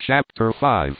Chapter 5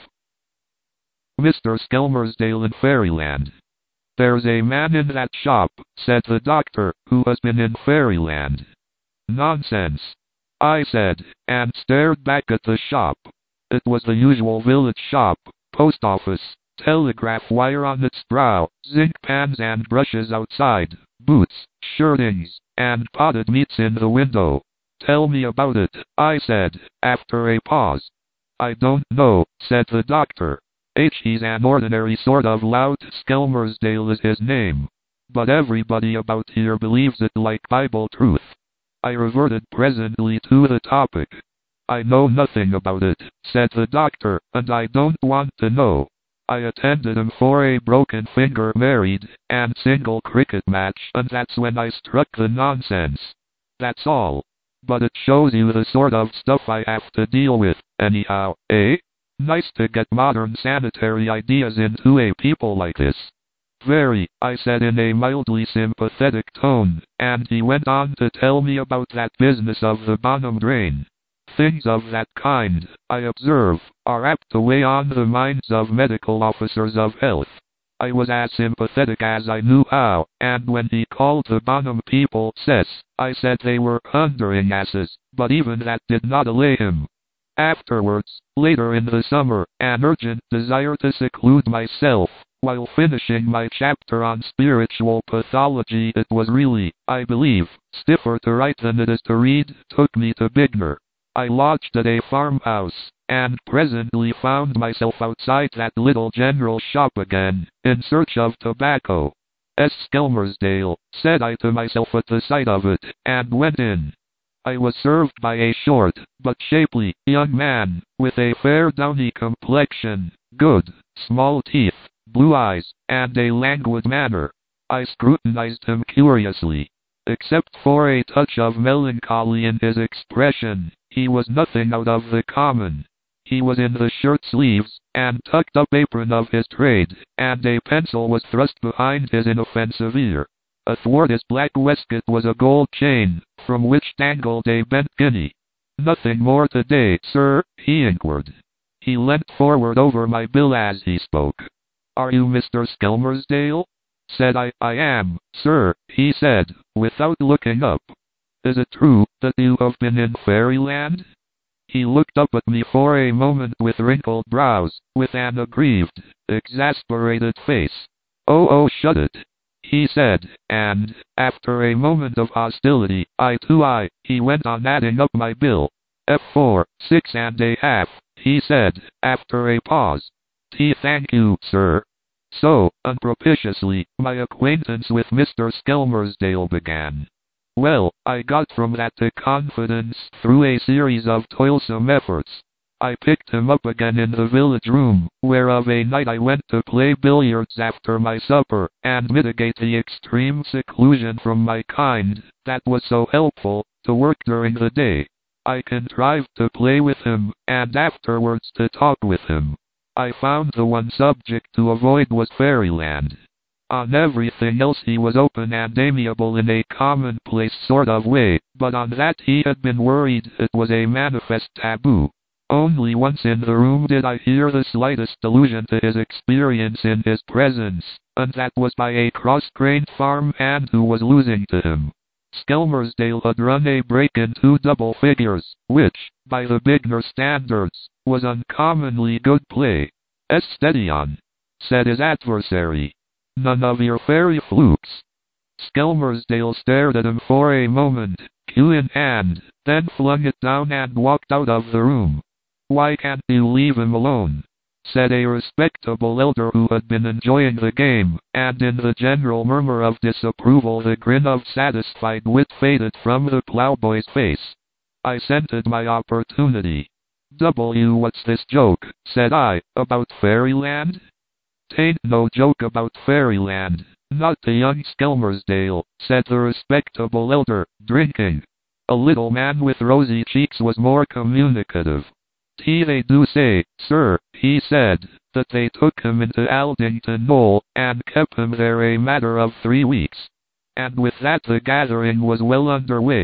Mr. Skelmersdale in Fairyland. "There's a man in that shop," said the doctor, "who has been in Fairyland." "Nonsense," I said, and stared back at the shop. It was the usual village shop, post office, telegraph wire on its brow, zinc pans and brushes outside, boots, shirtings, and potted meats in the window. "Tell me about it," I said, after a pause. "I don't know," said the doctor. He's an ordinary sort of lout. Skelmersdale is his name. But everybody about here believes it like Bible truth. I reverted presently to the topic. "I know nothing about it," said the doctor, "and I don't want to know. I attended him for a broken finger married and single cricket match, and that's when I struck the nonsense. That's all. But it shows you the sort of stuff I have to deal with, anyhow, eh? Nice to get modern sanitary ideas into a people like this." "Very," I said in a mildly sympathetic tone, and he went on to tell me about that business of the Bonham drain. Things of that kind, I observe, are apt to weigh on the minds of medical officers of health. I was as sympathetic as I knew how, and when he called the Bonham people cess, I said they were thundering asses, but even that did not allay him. Afterwards, later in the summer, an urgent desire to seclude myself, while finishing my chapter on spiritual pathology, it was really, I believe, stiffer to write than it is to read, took me to Bignor. I lodged at a farmhouse, and presently found myself outside that little general shop again, in search of tobacco. "Skelmersdale," said I to myself at the sight of it, and went in. I was served by a short, but shapely, young man, with a fair downy complexion, good, small teeth, blue eyes, and a languid manner. I scrutinized him curiously. Except for a touch of melancholy in his expression, he was nothing out of the common. He was in the shirt sleeves, and tucked-up apron of his trade, and a pencil was thrust behind his inoffensive ear. Athwart his black waistcoat was a gold chain, from which dangled a bent guinea. "Nothing more today, sir?" he inquired. He leant forward over my bill as he spoke. "Are you Mr. Skelmersdale?" said I. "I am, sir," he said, without looking up. "Is it true that you have been in Fairyland?" He looked up at me for a moment with wrinkled brows, with an aggrieved, exasperated face. Oh, shut it," he said, and, after a moment of hostility, eye to eye, he went on adding up my bill. "F4, 6.5, he said, after a pause. "Thank you, sir." So, unpropitiously, my acquaintance with Mr. Skelmersdale began. Well, I got from that to confidence through a series of toilsome efforts. I picked him up again in the village room, where of a night I went to play billiards after my supper, and mitigate the extreme seclusion from my kind, that was so helpful, to work during the day. I contrived to play with him, and afterwards to talk with him. I found the one subject to avoid was Fairyland. On everything else he was open and amiable in a commonplace sort of way, but on that he had been worried. It was a manifest taboo. Only once in the room did I hear the slightest allusion to his experience in his presence, and that was by a cross-grained farm hand who was losing to him. Skelmersdale had run a break in 2 double figures, which, by the Bignor standards, was uncommonly good play. "Steady on," said his adversary. "None of your fairy flukes." Skelmersdale stared at him for a moment, cue in hand, then flung it down and walked out of the room. "Why can't you leave him alone?" said a respectable elder who had been enjoying the game, and in the general murmur of disapproval the grin of satisfied wit faded from the plowboy's face. I scented my opportunity. "What's this joke," said I, "about Fairyland?" "'Tain't no joke about Fairyland, not to young Skelmersdale," said the respectable elder, drinking. A little man with rosy cheeks was more communicative. "They do say, sir," he said, "that they took him into Aldington Knoll, and kept him there a matter of 3 weeks. And with that the gathering was well under way.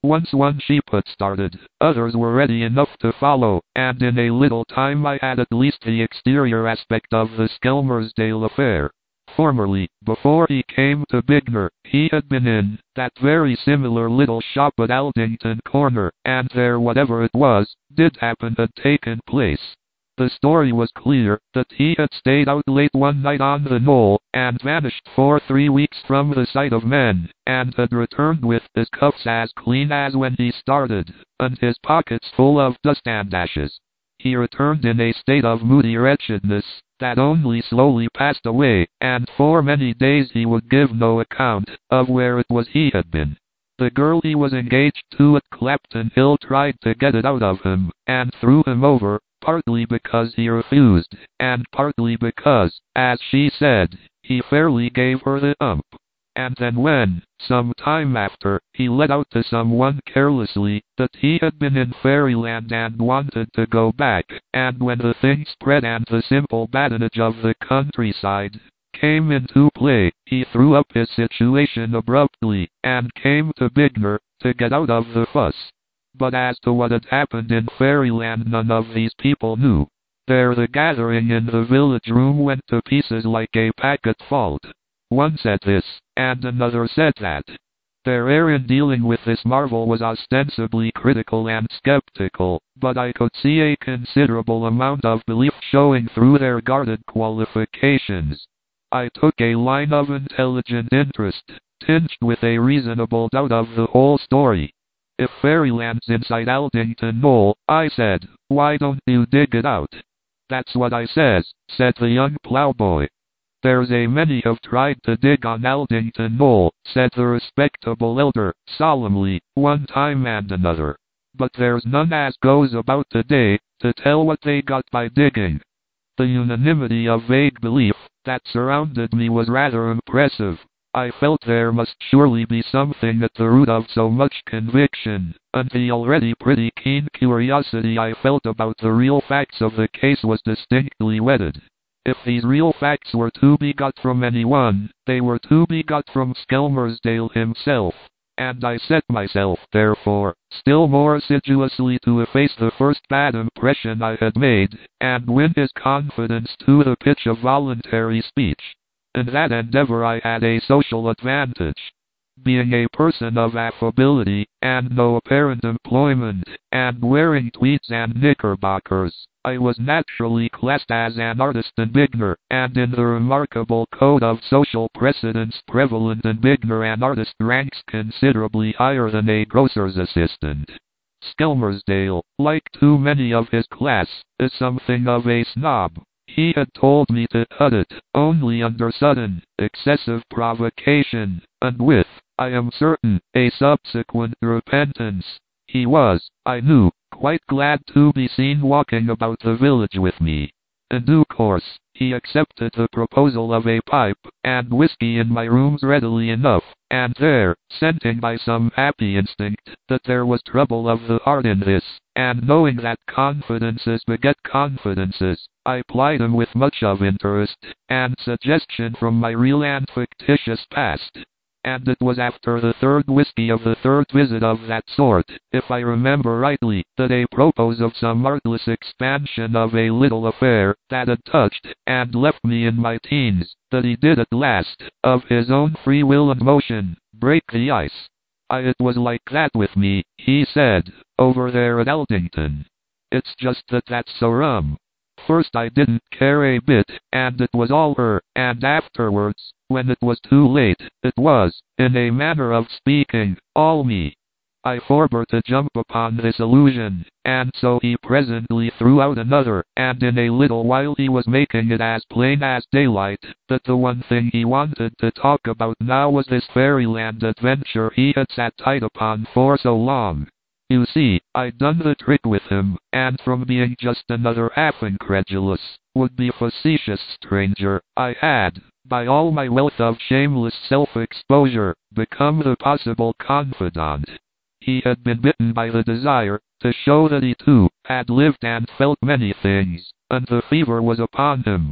Once one sheep had started, others were ready enough to follow, and in a little time I had at least the exterior aspect of the Skelmersdale affair. Formerly, before he came to Bignor, he had been in that very similar little shop at Aldington Corner, and there whatever it was, did happen had taken place. The story was clear, that he had stayed out late one night on the knoll, and vanished for 3 weeks from the sight of men, and had returned with his cuffs as clean as when he started, and his pockets full of dust and ashes. He returned in a state of moody wretchedness, that only slowly passed away, and for many days he would give no account of where it was he had been. The girl he was engaged to at Clapton Hill tried to get it out of him, and threw him over, partly because he refused, and partly because, as she said, he fairly gave her the ump. And then when, some time after, he let out to someone carelessly that he had been in Fairyland and wanted to go back, and when the thing spread and the simple badinage of the countryside came into play, he threw up his situation abruptly, and came to Bignor to get out of the fuss. But as to what had happened in Fairyland, none of these people knew. There the gathering in the village room went to pieces like a pack at fault. One said this, and another said that. Their air in dealing with this marvel was ostensibly critical and skeptical, but I could see a considerable amount of belief showing through their guarded qualifications. I took a line of intelligent interest, tinged with a reasonable doubt of the whole story. If Fairyland's inside Aldington Knoll, I said, why don't you dig it out? That's what I says, said the young ploughboy. There's a many have tried to dig on Aldington Knoll, said the respectable elder, solemnly, one time and another. But there's none as goes about today, to tell what they got by digging. The unanimity of vague belief that surrounded me was rather impressive. I felt there must surely be something at the root of so much conviction, and the already pretty keen curiosity I felt about the real facts of the case was distinctly whetted. If these real facts were to be got from anyone, they were to be got from Skelmersdale himself, and I set myself, therefore, still more assiduously to efface the first bad impression I had made, and win his confidence to the pitch of voluntary speech. In that endeavor I had a social advantage. Being a person of affability, and no apparent employment, and wearing tweeds and knickerbockers, I was naturally classed as an artist in Bignor, and in the remarkable code of social precedence prevalent in Bignor an artist ranks considerably higher than a grocer's assistant. Skelmersdale, like too many of his class, is something of a snob. He had told me to cut it, only under sudden, excessive provocation, and with, I am certain, a subsequent repentance. He was, I knew, quite glad to be seen walking about the village with me. In due course, he accepted the proposal of a pipe and whiskey in my rooms readily enough, and there, scenting by some happy instinct that there was trouble of the heart in this, and knowing that confidences beget confidences, I plied him with much of interest and suggestion from my real and fictitious past. And it was after the third whiskey of the third visit of that sort, if I remember rightly, that a propos of some artless expansion of a little affair that had touched and left me in my teens, that he did at last, of his own free will and motion, break the ice. It was like that with me, he said, over there at Aldington. It's just that's so rum. First I didn't care a bit, and it was all her, and afterwards, when it was too late, it was, in a manner of speaking, all me. I forbore to jump upon this illusion, and so he presently threw out another, and in a little while he was making it as plain as daylight, that the one thing he wanted to talk about now was this Fairyland adventure he had sat tight upon for so long. You see, I'd done the trick with him, and from being just another half-incredulous, would-be facetious stranger, I had, by all my wealth of shameless self-exposure, become the possible confidant. He had been bitten by the desire to show that he too had lived and felt many things, and the fever was upon him.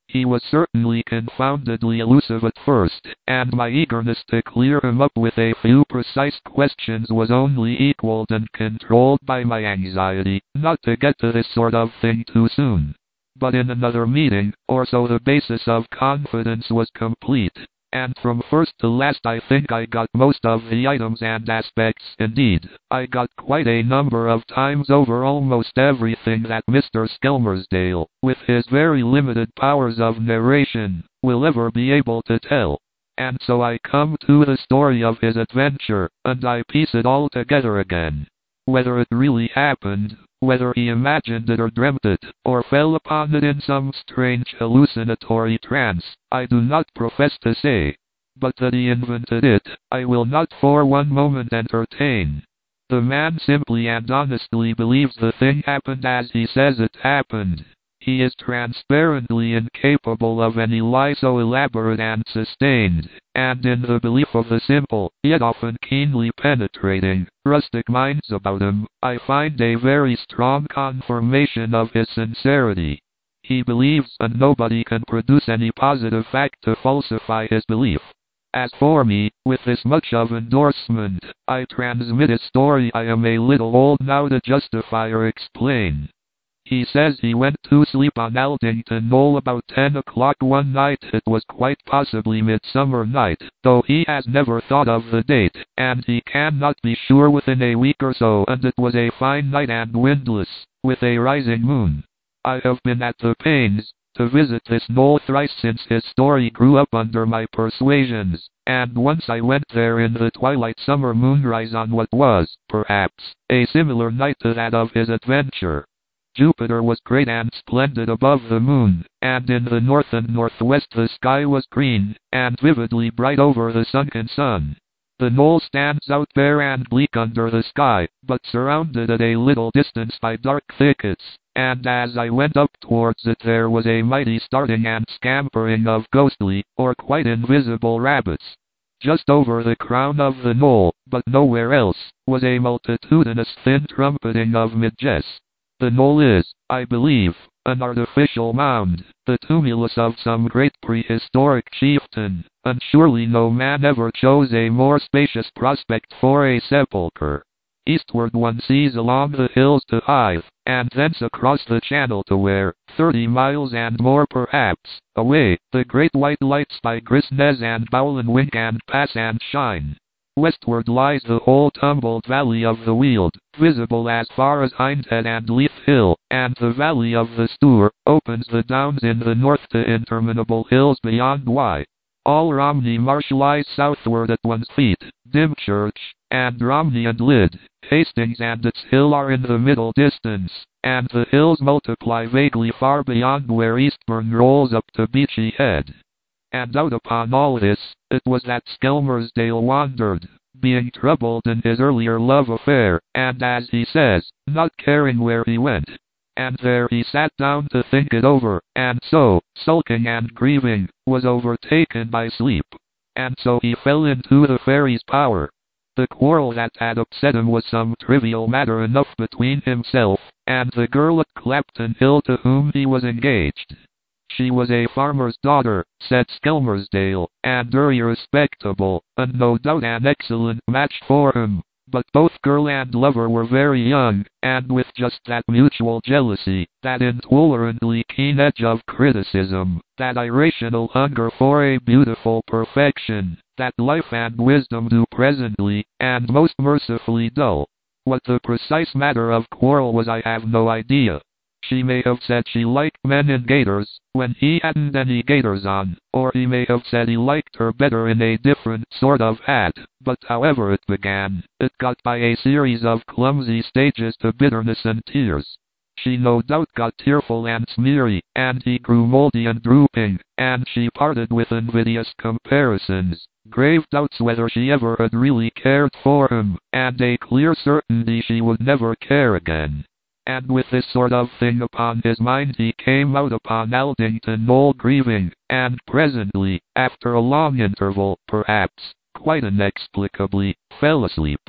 He was certainly confoundedly elusive at first, and my eagerness to clear him up with a few precise questions was only equaled and controlled by my anxiety not to get to this sort of thing too soon. But in another meeting, or so, the basis of confidence was complete, and from first to last I think I got most of the items and aspects. Indeed, I got quite a number of times over almost everything that Mr. Skelmersdale, with his very limited powers of narration, will ever be able to tell. And so I come to the story of his adventure, and I piece it all together again. Whether it really happened, whether he imagined it or dreamt it, or fell upon it in some strange hallucinatory trance, I do not profess to say. But that he invented it, I will not for one moment entertain. The man simply and honestly believes the thing happened as he says it happened. He is transparently incapable of any lie so elaborate and sustained, and in the belief of the simple, yet often keenly penetrating, rustic minds about him, I find a very strong confirmation of his sincerity. He believes, and nobody can produce any positive fact to falsify his belief. As for me, with this much of endorsement, I transmit a story I am a little old now to justify or explain. He says he went to sleep on Aldington Knoll about 10 o'clock one night. It was quite possibly Midsummer Night, though he has never thought of the date, and he cannot be sure within a week or so, and it was a fine night and windless, with a rising moon. I have been at the pains to visit this knoll thrice since his story grew up under my persuasions, and once I went there in the twilight summer moonrise on what was, perhaps, a similar night to that of his adventure. Jupiter was great and splendid above the moon, and in the north and northwest the sky was green, and vividly bright over the sunken sun. The knoll stands out bare and bleak under the sky, but surrounded at a little distance by dark thickets, and as I went up towards it there was a mighty starting and scampering of ghostly, or quite invisible rabbits. Just over the crown of the knoll, but nowhere else, was a multitudinous thin trumpeting of midges. The knoll is, I believe, an artificial mound, the tumulus of some great prehistoric chieftain, and surely no man ever chose a more spacious prospect for a sepulchre. Eastward one sees along the hills to Hythe, and thence across the channel to where, 30 miles and more perhaps, away, the great white lights by Grisnez and Bowlinwink and pass and shine. Westward lies the whole tumbled valley of the Weald, visible as far as Hindhead and Leith Hill, and the valley of the Stour opens the downs in the north to interminable hills beyond Wye. All Romney Marsh lies southward at one's feet. Dymchurch, and Romney and Lydd, Hastings and its hill are in the middle distance, and the hills multiply vaguely far beyond where Eastbourne rolls up to Beachy Head. And out upon all this, it was that Skelmersdale wandered, being troubled in his earlier love affair, and as he says, not caring where he went. And there he sat down to think it over, and so, sulking and grieving, was overtaken by sleep. And so he fell into the fairy's power. The quarrel that had upset him was some trivial matter enough between himself and the girl at Clapton Hill to whom he was engaged. She was a farmer's daughter, said Skelmersdale, and very respectable, and no doubt an excellent match for him. But both girl and lover were very young, and with just that mutual jealousy, that intolerantly keen edge of criticism, that irrational hunger for a beautiful perfection, that life and wisdom do presently, and most mercifully dull. What the precise matter of quarrel was I have no idea. She may have said she liked men in gaiters, when he hadn't any gaiters on, or he may have said he liked her better in a different sort of hat, but however it began, it got by a series of clumsy stages to bitterness and tears. She no doubt got tearful and smeary, and he grew mouldy and drooping, and she parted with invidious comparisons, grave doubts whether she ever had really cared for him, and a clear certainty she would never care again. And with this sort of thing upon his mind he came out upon Aldington Knoll grieving, and presently, after a long interval, perhaps, quite inexplicably, fell asleep.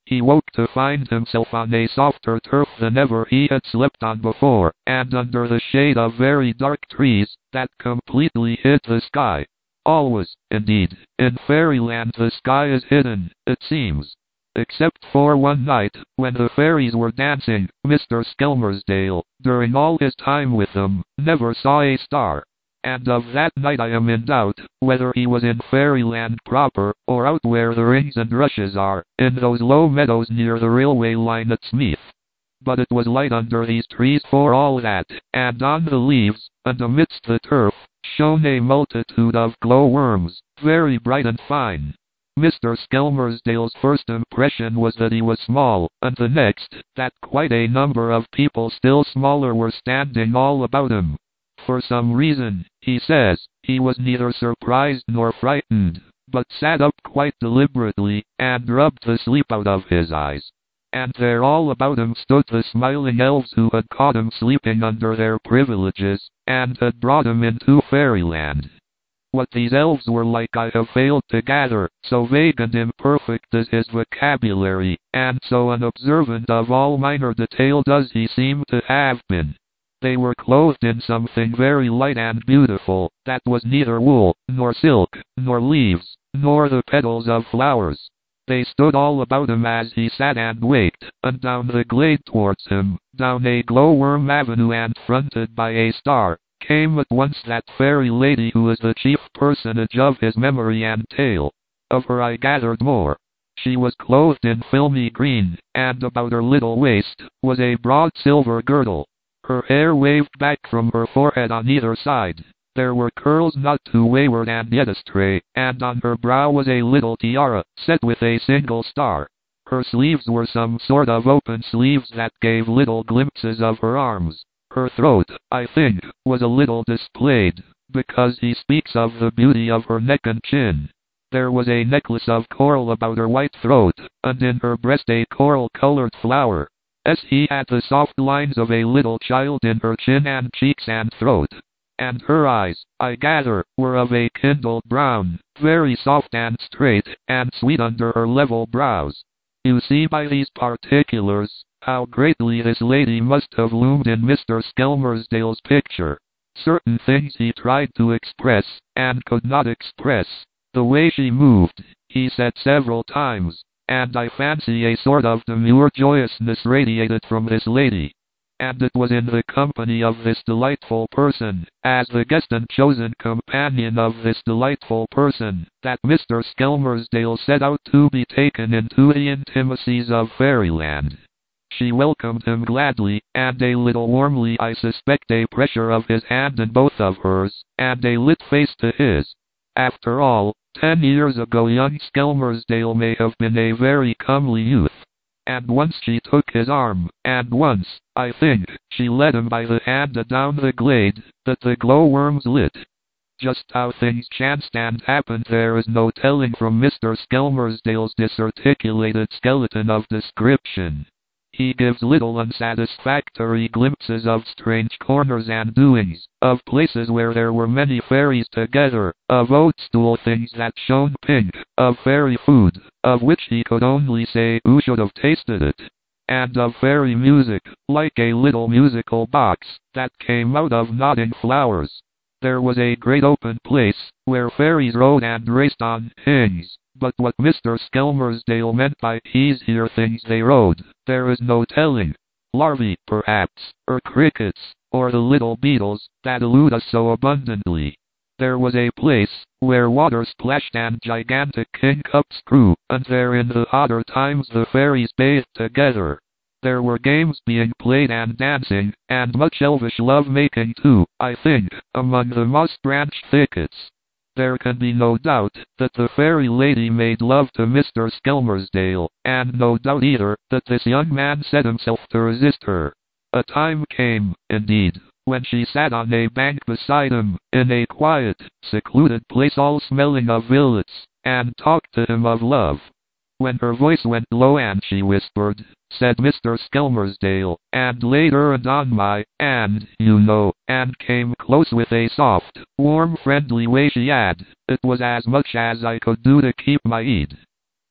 He woke to find himself on a softer turf than ever he had slept on before, and under the shade of very dark trees that completely hid the sky. Always, indeed, in Fairyland the sky is hidden, it seems. Except for one night, when the fairies were dancing, Mr. Skelmersdale, during all his time with them, never saw a star. And of that night I am in doubt, whether he was in Fairyland proper, or out where the rings and rushes are, in those low meadows near the railway line at Smeeth. But it was light under these trees for all that, and on the leaves, and amidst the turf, shone a multitude of glow-worms, very bright and fine. Mr. Skelmersdale's first impression was that he was small, and the next, that quite a number of people still smaller were standing all about him. For some reason, he says, he was neither surprised nor frightened, but sat up quite deliberately, and rubbed the sleep out of his eyes. And there all about him stood the smiling elves who had caught him sleeping under their privileges, and had brought him into Fairyland. What these elves were like I have failed to gather, so vague and imperfect is his vocabulary, and so unobservant of all minor detail does he seem to have been. They were clothed in something very light and beautiful, that was neither wool, nor silk, nor leaves, nor the petals of flowers. They stood all about him as he sat and waked, and down the glade towards him, down a glowworm avenue and fronted by a star, came at once that fairy lady who is the chief personage of his memory and tale. Of her I gathered more. She was clothed in filmy green, and about her little waist was a broad silver girdle. Her hair waved back from her forehead on either side. There were curls not too wayward and yet astray, and on her brow was a little tiara, set with a single star. Her sleeves were some sort of open sleeves that gave little glimpses of her arms. Her throat, I think, was a little displayed, because he speaks of the beauty of her neck and chin. There was a necklace of coral about her white throat, and in her breast a coral-colored flower. He had the soft lines of a little child in her chin and cheeks and throat. And her eyes, I gather, were of a kindled brown, very soft and straight, and sweet under her level brows. You see by these particulars, how greatly this lady must have loomed in Mr. Skelmersdale's picture. Certain things he tried to express, and could not express. The way she moved, he said several times, and I fancy a sort of demure joyousness radiated from this lady. And it was in the company of this delightful person, as the guest and chosen companion of this delightful person, that Mr. Skelmersdale set out to be taken into the intimacies of Fairyland. She welcomed him gladly, and a little warmly, I suspect a pressure of his hand in both of hers, and a lit face to his. After all, 10 years ago young Skelmersdale may have been a very comely youth. And once she took his arm, and once, I think, she led him by the hand down the glade, that the glowworms lit. Just how things chanced and happened there is no telling from Mr. Skelmersdale's disarticulated skeleton of description. He gives little unsatisfactory glimpses of strange corners and doings, of places where there were many fairies together, of oat-stool things that shone pink, of fairy food, of which he could only say who should have tasted it, and of fairy music, like a little musical box, that came out of nodding flowers. There was a great open place, where fairies rode and raced on things. But what Mr. Skelmersdale meant by easier things they rode, there is no telling. Larvae, perhaps, or crickets, or the little beetles, that elude us so abundantly. There was a place, where water splashed and gigantic kingcups grew, and there in the hotter times the fairies bathed together. There were games being played and dancing, and much elvish love-making too, I think, among the moss-branch thickets. There can be no doubt that the fairy lady made love to Mr. Skelmersdale, and no doubt either that this young man set himself to resist her. A time came, indeed, when she sat on a bank beside him, in a quiet, secluded place all smelling of violets, and talked to him of love. When her voice went low and she whispered, said Mr. Skelmersdale, and laid her hand on my hand, you know, and came close with a soft, warm, friendly way she had, it was as much as I could do to keep my heed.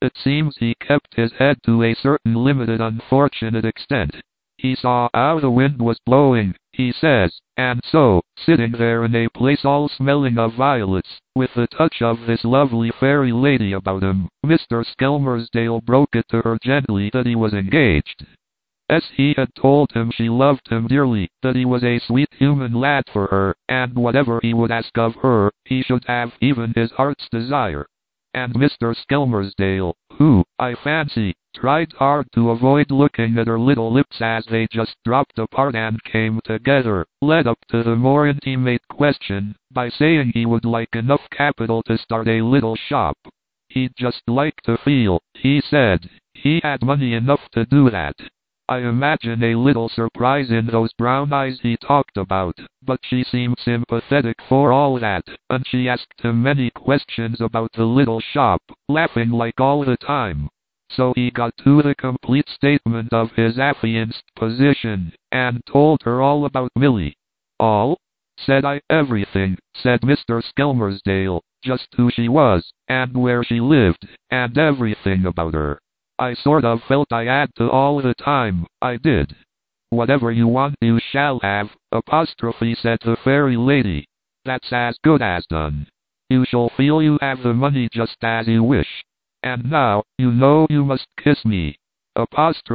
It seems he kept his head to a certain limited unfortunate extent. He saw how the wind was blowing, he says, and so, sitting there in a place all smelling of violets, with the touch of this lovely fairy lady about him, Mr. Skelmersdale broke it to her gently that he was engaged. He had told him she loved him dearly, that he was a sweet human lad for her, and whatever he would ask of her, he should have even his heart's desire. And Mr. Skelmersdale, who, I fancy, tried hard to avoid looking at her little lips as they just dropped apart and came together, led up to the more intimate question, by saying he would like enough capital to start a little shop. He'd just like to feel, he said, he had money enough to do that. I imagine a little surprise in those brown eyes he talked about, but she seemed sympathetic for all that, and she asked him many questions about the little shop, laughing like all the time. So he got to the complete statement of his affianced position, and told her all about Millie. All? Said I. Everything, said Mr. Skelmersdale, just who she was, and where she lived, and everything about her. I sort of felt I had to all the time, I did. Whatever you want you shall have, said the fairy lady. That's as good as done. You shall feel you have the money just as you wish. And now, you know you must kiss me. And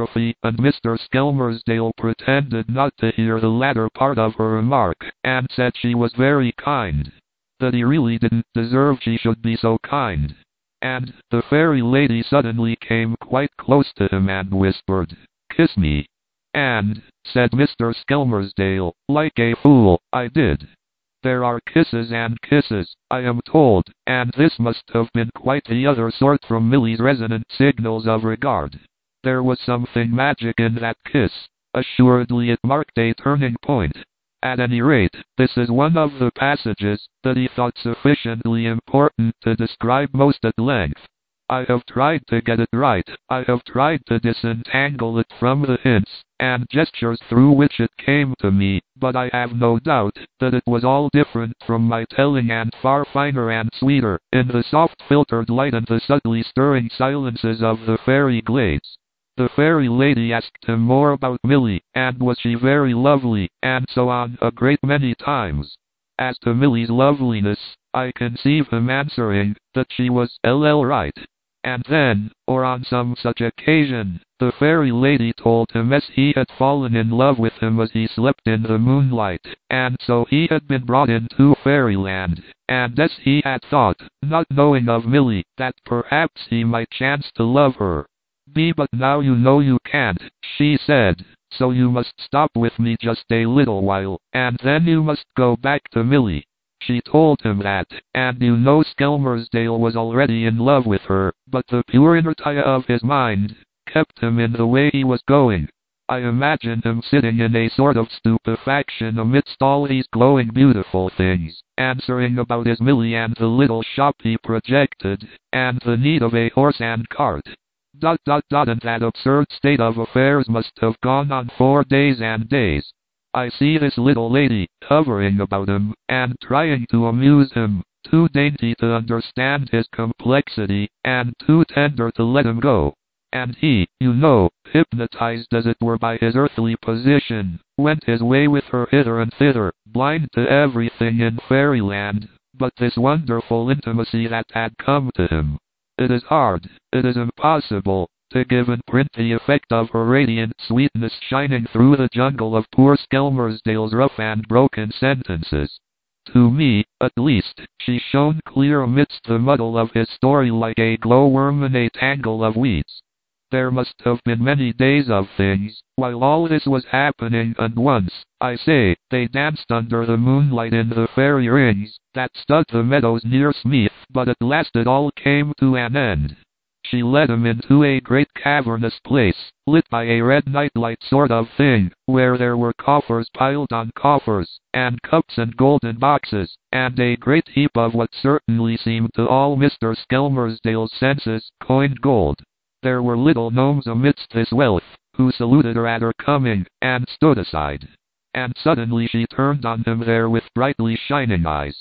Mr. Skelmersdale pretended not to hear the latter part of her remark, and said she was very kind. That he really didn't deserve she should be so kind. And the fairy lady suddenly came quite close to him and whispered, "Kiss me." And, said Mr. Skelmersdale, like a fool, I did. There are kisses and kisses, I am told, and this must have been quite the other sort from Millie's resonant signals of regard. There was something magic in that kiss. Assuredly it marked a turning point. At any rate, this is one of the passages that he thought sufficiently important to describe most at length. I have tried to get it right, I have tried to disentangle it from the hints and gestures through which it came to me, but I have no doubt that it was all different from my telling and far finer and sweeter, in the soft filtered light and the subtly stirring silences of the fairy glades. The fairy lady asked him more about Millie, and was she very lovely, and so on a great many times. As to Millie's loveliness, I conceive him answering that she was right. And then, or on some such occasion, the fairy lady told him he had fallen in love with him as he slept in the moonlight, and so he had been brought into fairyland, and he had thought, not knowing of Millie, that perhaps he might chance to love her. But now you know you can't, she said, so you must stop with me just a little while, and then you must go back to Millie. She told him that, and you know Skelmersdale was already in love with her, but the pure inertia of his mind kept him in the way he was going. I imagine him sitting in a sort of stupefaction amidst all these glowing beautiful things, answering about his Millie and the little shop he projected, and the need of a horse and cart. And that absurd state of affairs must have gone on for days and days. I see this little lady, hovering about him, and trying to amuse him, too dainty to understand his complexity, and too tender to let him go. And he, you know, hypnotized as it were by his earthly position, went his way with her hither and thither, blind to everything in fairyland, but this wonderful intimacy that had come to him. It is hard, it is impossible, to give in print the effect of her radiant sweetness shining through the jungle of poor Skelmersdale's rough and broken sentences. To me, at least, she shone clear amidst the muddle of his story like a glowworm in a tangle of weeds. There must have been many days of things, while all this was happening, and once, I say, they danced under the moonlight in the fairy rings that stud the meadows near Smeeth, but at last it all came to an end. She led him into a great cavernous place, lit by a red nightlight sort of thing, where there were coffers piled on coffers, and cups and golden boxes, and a great heap of what certainly seemed to all Mr. Skelmersdale's senses coined gold. There were little gnomes amidst this wealth, who saluted her at her coming, and stood aside. And suddenly she turned on him there with brightly shining eyes.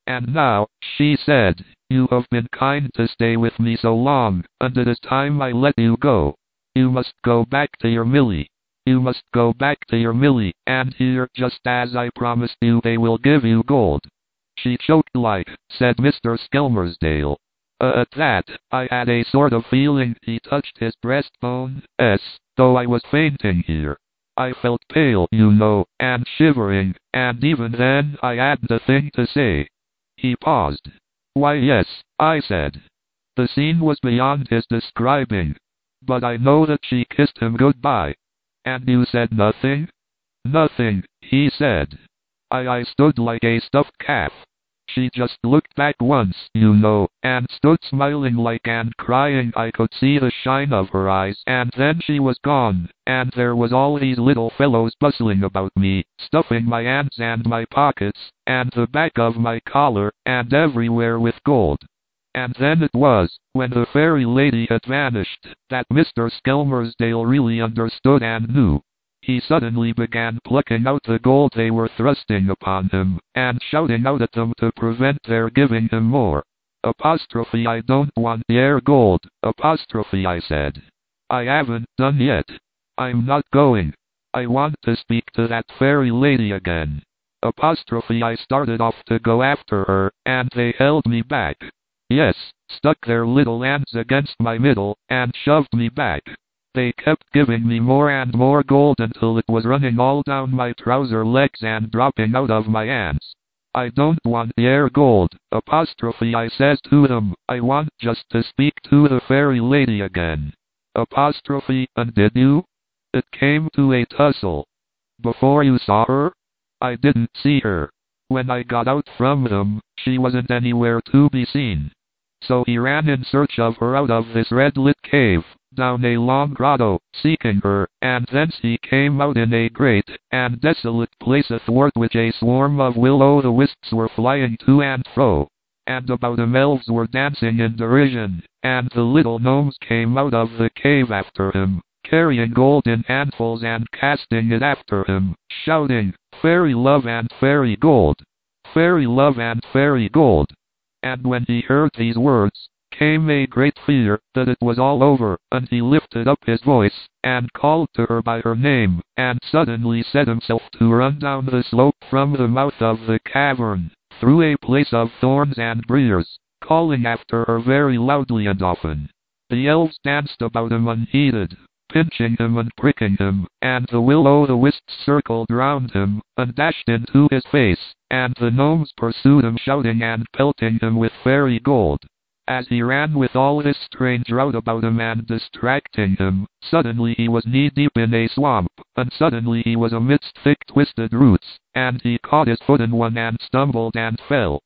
And now, she said, you have been kind to stay with me so long, and it is time I let you go. You must go back to your Millie. You must go back to your Millie, and here, just as I promised you, they will give you gold. She choked like, said Mr. Skelmersdale. At that, I had a sort of feeling he touched his breastbone, though I was fainting here. I felt pale, you know, and shivering, and even then I hadn't a thing to say. He paused. Why yes, I said. The scene was beyond his describing. But I know that she kissed him goodbye. And you said nothing? Nothing, he said. I stood like a stuffed calf. She just looked back once, you know, and stood smiling like and crying. I could see the shine of her eyes, and then she was gone, and there was all these little fellows bustling about me, stuffing my hands and my pockets, and the back of my collar, and everywhere with gold. And then it was, when the fairy lady had vanished, that Mr. Skelmersdale really understood and knew. He suddenly began plucking out the gold they were thrusting upon him, and shouting out at them to prevent their giving him more. Apostrophe I don't want your gold, apostrophe I said. I haven't done yet. I'm not going. I want to speak to that fairy lady again. Apostrophe I started off to go after her, and they held me back. Yes, stuck their little hands against my middle, and shoved me back. They kept giving me more and more gold until it was running all down my trouser legs and dropping out of my hands. I don't want your gold, apostrophe I says to them, I want just to speak to the fairy lady again. Apostrophe, and did you? It came to a tussle. Before you saw her? I didn't see her. When I got out from them, she wasn't anywhere to be seen. So he ran in search of her out of this red-lit cave, down a long grotto, seeking her, and thence he came out in a great and desolate place athwart which a swarm of will-o'-the-wisps were flying to and fro, and about him elves were dancing in derision, and the little gnomes came out of the cave after him, carrying gold in handfuls and casting it after him, shouting, fairy love and fairy gold, fairy love and fairy gold. And when he heard these words, came a great fear that it was all over, and he lifted up his voice, and called to her by her name, and suddenly set himself to run down the slope from the mouth of the cavern, through a place of thorns and briars, calling after her very loudly and often. The elves danced about him unheeded, pinching him and pricking him, and the will-o'-the-wisps circled round him, and dashed into his face, and the gnomes pursued him shouting and pelting him with fairy gold. As he ran with all this strange rout about him and distracting him, suddenly he was knee-deep in a swamp, and suddenly he was amidst thick twisted roots, and he caught his foot in one and stumbled and fell.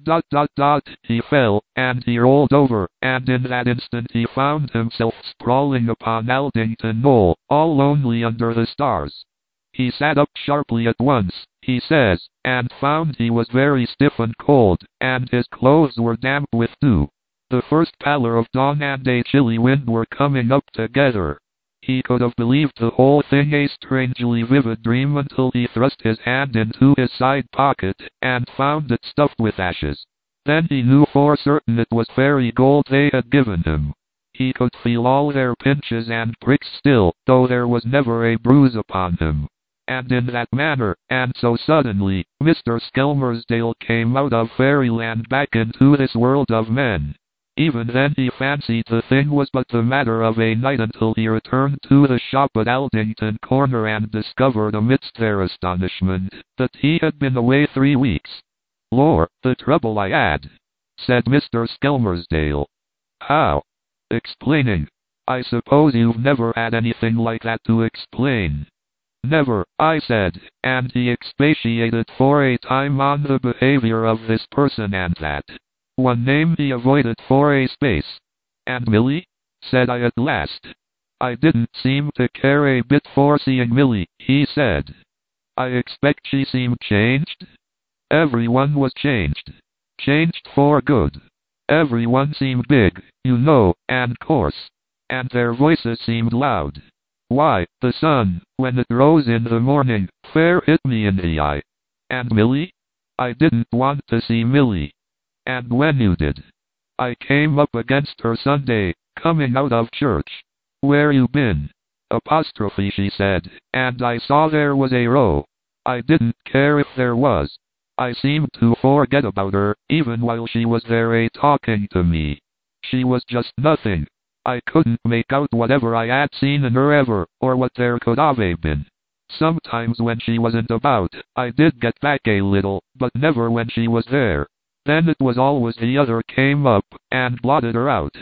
He fell, and he rolled over, and in that instant he found himself sprawling upon Aldington Knoll, all lonely under the stars. He sat up sharply at once, he says, and found he was very stiff and cold, and his clothes were damp with dew. The first pallor of dawn and a chilly wind were coming up together. He could have believed the whole thing a strangely vivid dream until he thrust his hand into his side pocket, and found it stuffed with ashes. Then he knew for certain it was fairy gold they had given him. He could feel all their pinches and pricks still, though there was never a bruise upon him. And in that manner, and so suddenly, Mr. Skelmersdale came out of fairyland back into this world of men. Even then he fancied the thing was but the matter of a night until he returned to the shop at Aldington Corner and discovered amidst their astonishment that he had been away 3 weeks. Lor, the trouble I had, said Mr. Skelmersdale. How? Explaining. I suppose you've never had anything like that to explain. Never, I said, and he expatiated for a time on the behavior of this person and that. One name he avoided for a space. And Millie? Said I at last. I didn't seem to care a bit for seeing Millie, he said. I expect she seemed changed? Everyone was changed. Changed for good. Everyone seemed big, you know, and coarse. And their voices seemed loud. Why, the sun, when it rose in the morning, fair hit me in the eye. And Millie? I didn't want to see Millie. And when you did, I came up against her Sunday, coming out of church. Where you been? Apostrophe, she said, and I saw there was a row. I didn't care if there was. I seemed to forget about her, even while she was there talking to me. She was just nothing. I couldn't make out whatever I had seen in her ever, or what there could have been. Sometimes when she wasn't about, I did get back a little, but never when she was there. Then it was always the other came up, and blotted her out.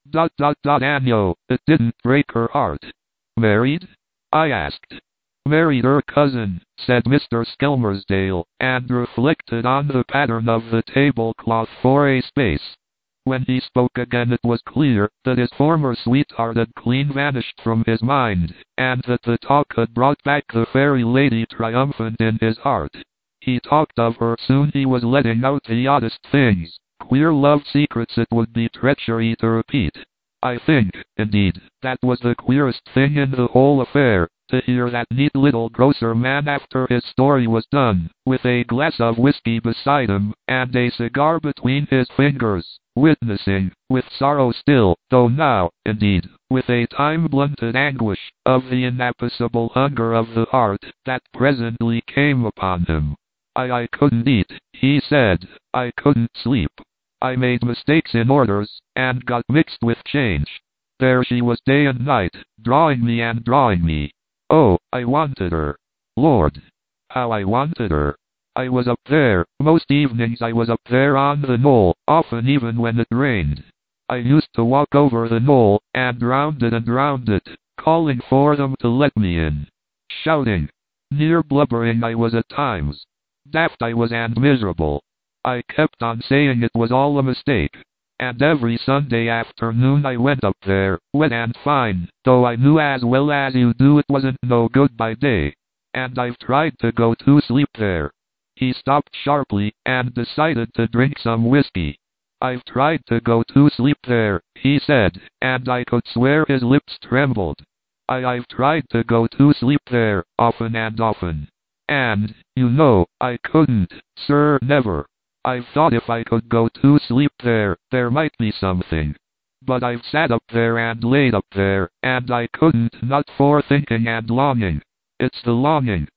And no, it didn't break her heart. Married? I asked. Married her cousin, said Mr. Skelmersdale, and reflected on the pattern of the tablecloth for a space. When he spoke again it was clear that his former sweetheart had clean vanished from his mind, and that the talk had brought back the fairy lady triumphant in his heart. He talked of her, soon he was letting out the oddest things, queer love secrets it would be treachery to repeat. I think, indeed, that was the queerest thing in the whole affair, to hear that neat little grocer man after his story was done, with a glass of whiskey beside him, and a cigar between his fingers, witnessing, with sorrow still, though now, indeed, with a time-blunted anguish, of the inappeasable hunger of the heart, that presently came upon him. I couldn't eat, he said, I couldn't sleep. I made mistakes in orders, and got mixed with change. There she was day and night, drawing me and drawing me. Oh, I wanted her. Lord, how I wanted her. I was up there, most evenings I was up there on the knoll, often even when it rained. I used to walk over the knoll, and round it, calling for them to let me in. Shouting. Near blubbering I was at times. Daft I was and miserable. I kept on saying it was all a mistake. And every Sunday afternoon I went up there, wet and fine, though I knew as well as you do it wasn't no good by day. And I've tried to go to sleep there. He stopped sharply, and decided to drink some whiskey. I've tried to go to sleep there, he said, and I could swear his lips trembled. I've tried to go to sleep there, often and often. And, you know, I couldn't, sir, never. I've thought if I could go to sleep there, there might be something. But I've sat up there and laid up there, and I couldn't, not for thinking and longing. It's the longing.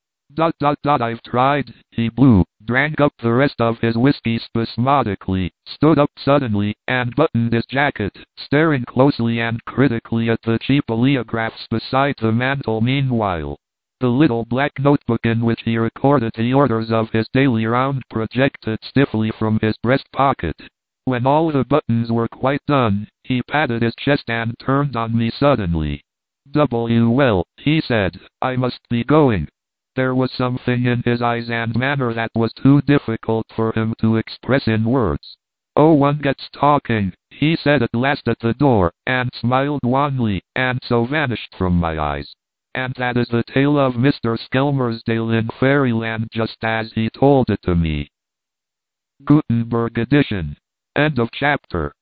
I've tried. He blew, drank up the rest of his whiskey spasmodically, stood up suddenly, and buttoned his jacket, staring closely and critically at the cheap oleographs beside the mantel meanwhile. The little black notebook in which he recorded the orders of his daily round projected stiffly from his breast pocket. When all the buttons were quite done, he patted his chest and turned on me suddenly. Well, he said, I must be going. There was something in his eyes and manner that was too difficult for him to express in words. Oh, one gets talking, he said at last at the door, and smiled wanly, and so vanished from my eyes. And that is the tale of Mr. Skelmersdale in Fairyland just as he told it to me. Gutenberg edition. End of chapter.